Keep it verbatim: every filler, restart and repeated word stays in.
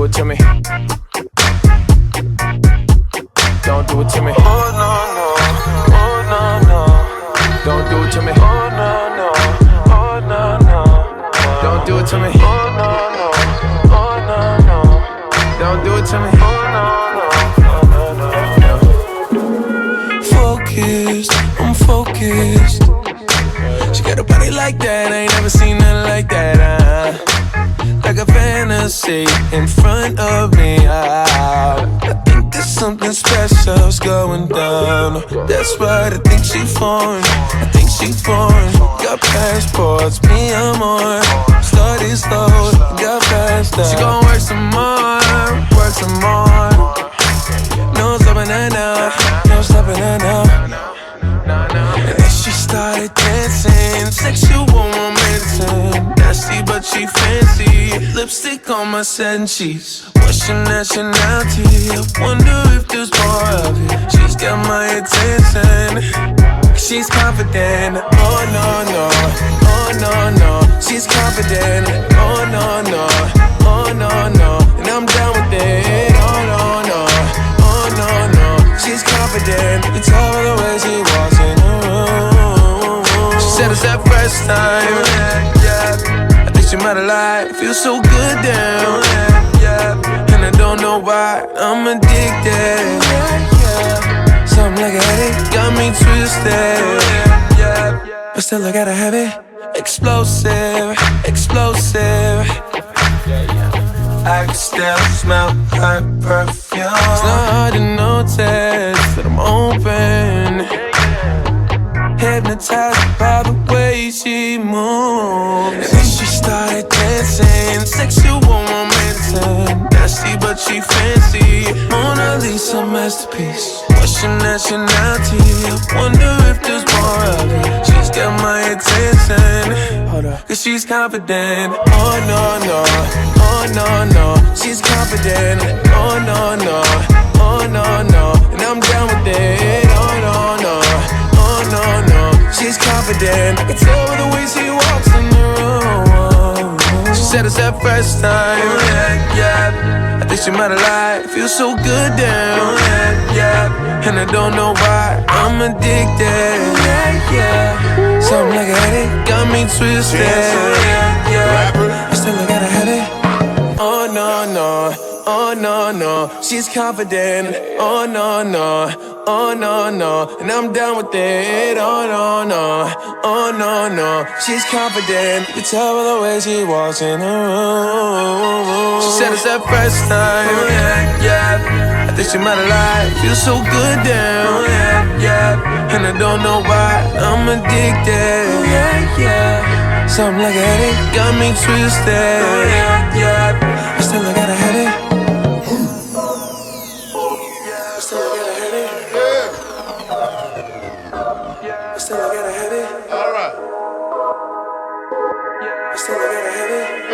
do it to me. Don't do it to me. Oh no no, oh no no. Don't do it to me. Oh no no, oh no no. Don't do it to me. Oh no no, oh no no. Don't do it to me. Oh no no, no no no. Focused, I'm focused. She got a body like that, I ain't never seen nothing like that. Uh. Like a fantasy in front of me. Uh. I think there's something special's going down. That's right, I think she foreign. I think she foreign. Got passports, me I'm on. Started slow, got past that. She gon' work some more, work some more. No stopping her now, no stopping her now. And then she started dancing, sexual romancing. Nasty but she fancy, lipstick on my satin sheets. What's your nationality? I wonder if there's more of it. She's got my attention, she's confident. Oh no no, oh no no. She's confident. Oh no no, oh no no. And I'm down with it. Oh no no, oh no no. She's confident. You tell her the way she walks in the room. She said it's that first time. Yeah, yeah. I think she might have lied. Feels so good down. Yeah, yeah. And I don't know why I'm addicted. Yeah, yeah. Something like a headache got me twisted. Yeah, yeah. But still I gotta have it. Explosive, explosive. I can still smell her perfume. It's not hard to notice that I'm open, hypnotized by the way she moves. And then she started dancing, sexual romancing. Nasty but she fancy, Mona Lisa masterpiece. What's your nationality? I wonder if there's more of it. She's got my attention, hold up, cause she's confident. Oh no no, oh no no. She's confident. Oh no no, oh no no. And I'm down with it. Oh no no, oh no no. She's confident. I can tell by the way she walks in the room. She said it's that first time. Yeah, yeah. I think she might have lied. Feels so good down. Yeah, yeah. And I don't know why I'm addicted. Yeah, yeah. Something like a headache got me twisted. Yeah, yeah. I still gotta have it. Oh no no, oh no no. She's confident. Oh no no, oh no no. And I'm down with it. Oh no no, oh no no. She's confident. You can tell by the way she walks in the room. She said it's that first time. Yeah, yeah. I think she might have lied. Feels so good down. Yeah, yeah. And I don't know why I'm addicted. Yeah, yeah. Something like a headache got me twisted. Yeah, yeah. I still gotta have it. I still gotta have it. I still gotta have it. All right. I still gotta have it.